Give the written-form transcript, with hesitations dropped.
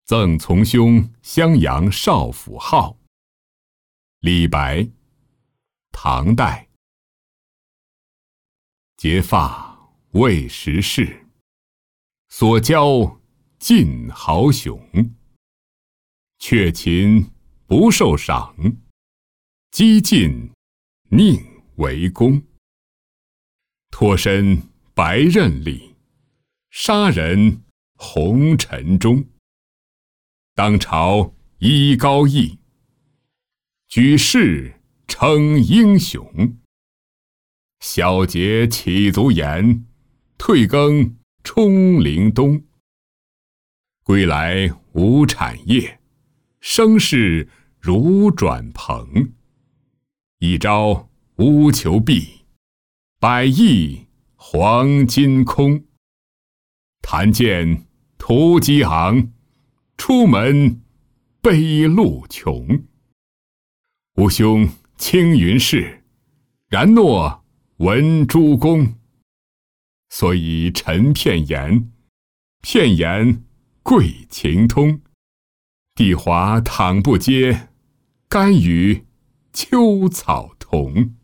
赠从兄襄阳少府号。李白，唐代。结发未识事，所交尽豪雄。却勤不受赏，激进宁为公。脱身白刃里，杀人红尘中。当朝依高义，举世称英雄。小节起足言，退耕冲陵东。归来无产业，生事如转蓬。一朝乌裘敝，百亿黄金空。谈见途饥昂，出门悲路穷。吾兄青云士，然诺闻诸公。所以陈片言，片言贵情通。帝华倘不接，甘与秋草同。